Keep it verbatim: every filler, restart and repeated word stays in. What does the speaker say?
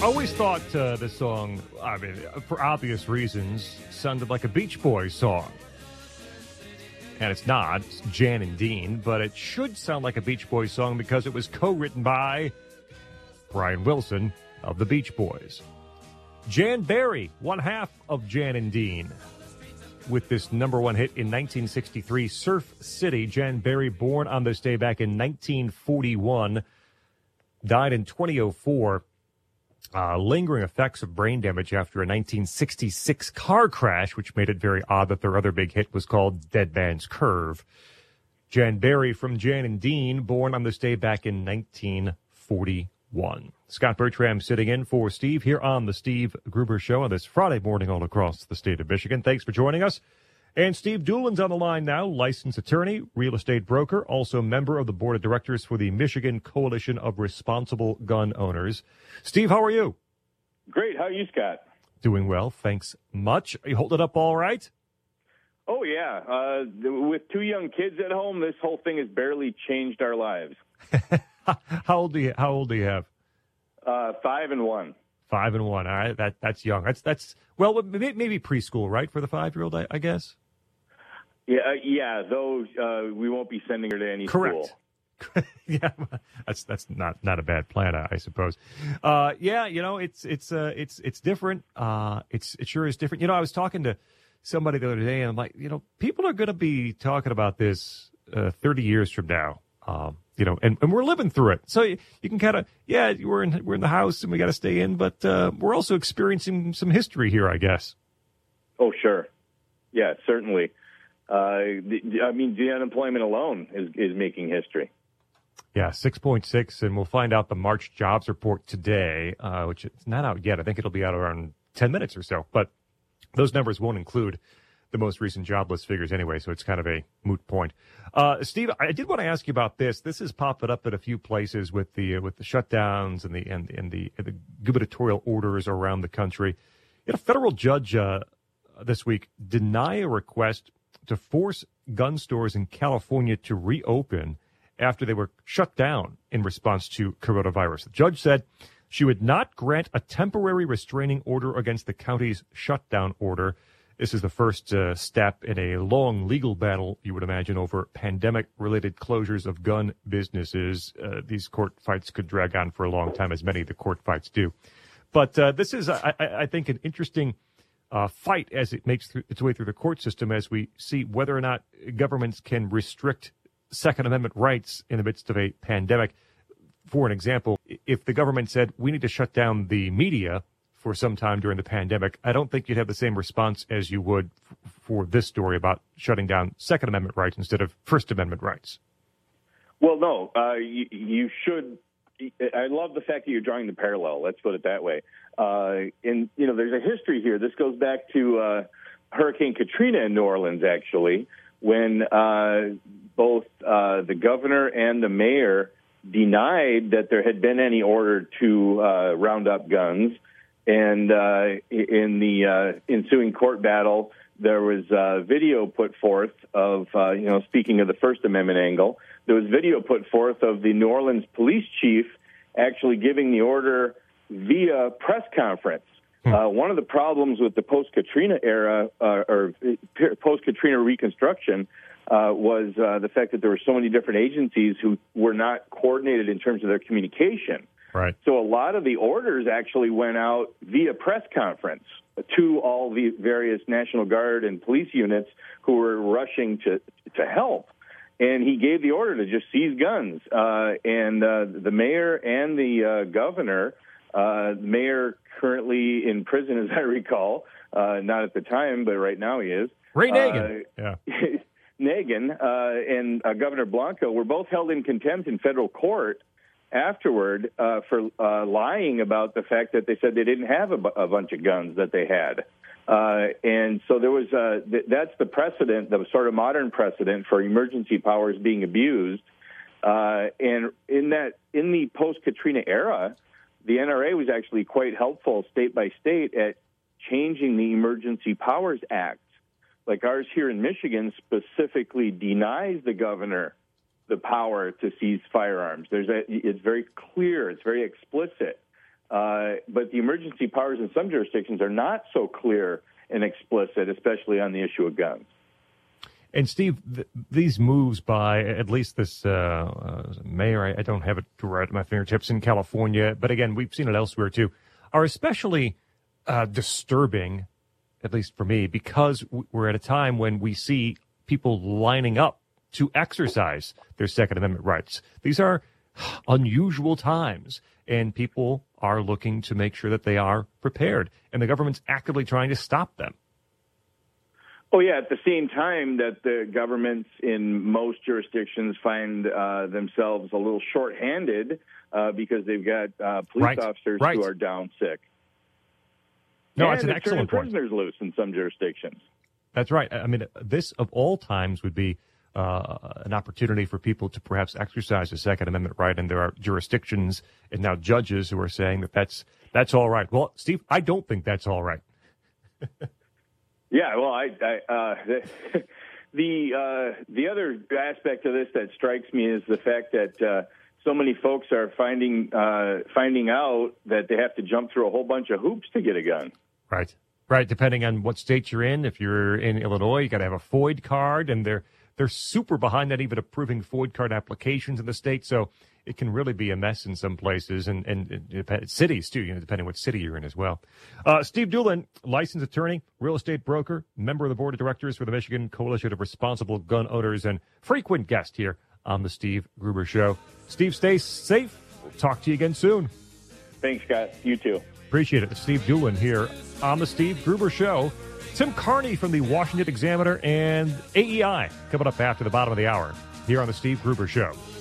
always thought uh, this song, I mean, for obvious reasons, sounded like a Beach Boys song. And it's not. It's Jan and Dean, but it should sound like a Beach Boys song because it was co-written by Brian Wilson of the Beach Boys. Jan Berry, one half of Jan and Dean, with this number one hit in nineteen sixty-three, Surf City. Jan Berry, born on this day back in nineteen forty-one, died in twenty oh four. Uh, lingering effects of brain damage after a nineteen sixty-six car crash, which made it very odd that their other big hit was called Dead Man's Curve. Jan Berry from Jan and Dean, born on this day back in nineteen forty-one. Scott Bertram sitting in for Steve here on the Steve Gruber Show on this Friday morning all across the state of Michigan. Thanks for joining us. And Steve Doolin's on the line now, licensed attorney, real estate broker, also member of the board of directors for the Michigan Coalition of Responsible Gun Owners. Steve, how are you? Great. How are you, Scott? Doing well. Thanks much. Are you holding up all right? Oh, yeah. Uh, with two young kids at home, this whole thing has barely changed our lives. How old do you, how old do you have? Uh, five and one. Five and one. All right. That, that's young. That's, that's, well, maybe preschool, right? For the five-year-old, I, I guess. Yeah, uh, yeah. Though uh, we won't be sending her to any Correct. school. Yeah, that's that's not, not a bad plan, I, I suppose. Uh, yeah, you know, it's it's uh, it's it's different. Uh, it's it sure is different. You know, I was talking to somebody the other day, and I'm like, you know, people are going to be talking about this uh, thirty years from now. Um, you know, and, and we're living through it. So you, you can kind of, yeah, we're in we're in the house and we got to stay in, but uh, we're also experiencing some history here, I guess. Oh, sure. Yeah, certainly. Uh, the, I mean, the unemployment alone is, is making history. Yeah, six point six, and we'll find out the March jobs report today, uh, which is not out yet. I think it'll be out around ten minutes or so. But those numbers won't include the most recent jobless figures anyway, so it's kind of a moot point. Uh, Steve, I did want to ask you about this. This is popping up at a few places with the uh, with the shutdowns and the and, and the, and the gubernatorial orders around the country. You had a federal judge uh, this week deny a request to force gun stores in California to reopen after they were shut down in response to coronavirus. The judge said she would not grant a temporary restraining order against the county's shutdown order. This is the first uh, step in a long legal battle, you would imagine, over pandemic-related closures of gun businesses. Uh, these court fights could drag on for a long time, as many of the court fights do. But uh, this is, I, I think, an interesting Uh, fight as it makes th- its way through the court system as we see whether or not governments can restrict Second Amendment rights in the midst of a pandemic. For an example, if the government said we need to shut down the media for some time during the pandemic, I don't think you'd have the same response as you would f- for this story about shutting down Second Amendment rights instead of First Amendment rights. Well, no, uh, you, you should. I love the fact that you're drawing the parallel. Let's put it that way. Uh, and, you know, there's a history here. This goes back to uh, Hurricane Katrina in New Orleans, actually, when uh, both uh, the governor and the mayor denied that there had been any order to uh, round up guns. And uh, in the uh, ensuing court battle, there was uh, video put forth of, uh, you know, speaking of the First Amendment angle, there was video put forth of the New Orleans police chief actually giving the order via press conference. Hmm. Uh, one of the problems with the post-Katrina era uh, or post-Katrina reconstruction uh, was uh, the fact that there were so many different agencies who were not coordinated in terms of their communication. Right. So a lot of the orders actually went out via press conference to all the various National Guard and police units who were rushing to to help. And he gave the order to just seize guns. Uh, and uh, the mayor and the uh, governor, uh, the mayor currently in prison, as I recall, uh, not at the time, but right now he is. Ray Nagin. Uh, yeah. Nagin uh, and uh, Governor Blanco were both held in contempt in federal court afterward uh, for uh, lying about the fact that they said they didn't have a, b- a bunch of guns that they had. Uh, and so there was uh, th- that's the precedent, the sort of modern precedent for emergency powers being abused. Uh, and in that, in the post-Katrina era, the N R A was actually quite helpful state by state at changing the Emergency Powers Act. Like ours here in Michigan specifically denies the governor the power to seize firearms. There's a, it's very clear, it's very explicit. Uh, but the emergency powers in some jurisdictions are not so clear and explicit, especially on the issue of guns. And Steve, th- these moves by at least this uh, uh, mayor, I, I don't have it right at my fingertips, in California, but again, we've seen it elsewhere too, are especially uh, disturbing, at least for me, because we're at a time when we see people lining up to exercise their Second Amendment rights. These are unusual times, and people are looking to make sure that they are prepared, and the government's actively trying to stop them. Oh, yeah, at the same time that the governments in most jurisdictions find uh, themselves a little shorthanded uh, because they've got uh, police right. officers right. who are down sick. No, and it's an excellent point. Prisoners loose in some jurisdictions. That's right. I mean, this of all times would be uh, an opportunity for people to perhaps exercise a Second Amendment right, and there are jurisdictions and now judges who are saying that that's that's all right. Well, Steve, I don't think that's all right. Yeah, well, I, I uh, the the, uh, the other aspect of this that strikes me is the fact that uh, so many folks are finding uh, finding out that they have to jump through a whole bunch of hoops to get a gun. Right, right. Depending on what state you're in, if you're in Illinois, you got to have a FOID card, and they're they're super behind that, even approving FOID card applications in the state. So it can really be a mess in some places, and, and, and cities, too, you know, depending what city you're in as well. Uh, Steve Doolin, licensed attorney, real estate broker, member of the board of directors for the Michigan Coalition of Responsible Gun Owners, and frequent guest here on the Steve Gruber Show. Steve, stay safe. We'll talk to you again soon. Thanks, Scott. You too. Appreciate it. Steve Doolin here on the Steve Gruber Show. Tim Carney from the Washington Examiner and A E I coming up after the bottom of the hour here on the Steve Gruber Show.